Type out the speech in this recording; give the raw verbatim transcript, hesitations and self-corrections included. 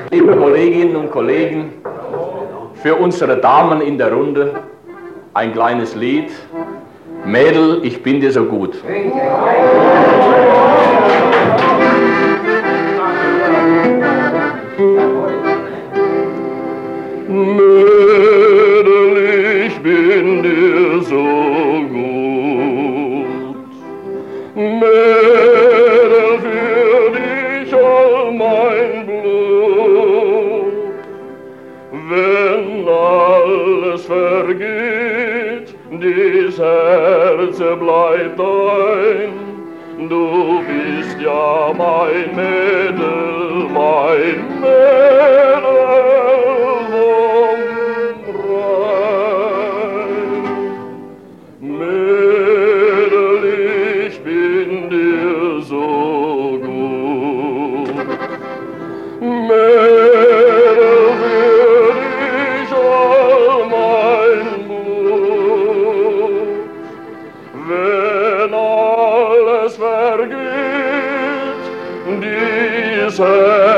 Liebe Kolleginnen und Kollegen, für unsere Damen in der Runde ein kleines Lied. Mädel, ich bin dir so gut. Mädel, ich bin dir so gut. Mädel, für dich all mein Blut. Wenn alles vergeht, dies Herz bleibt ein. Du bist ja mein Mädel, mein Mädel vom Rhein. Mädel, ich bin dir so gut. Mädel, für dich all mein Blut. Wenn alles vergeht, dies Herz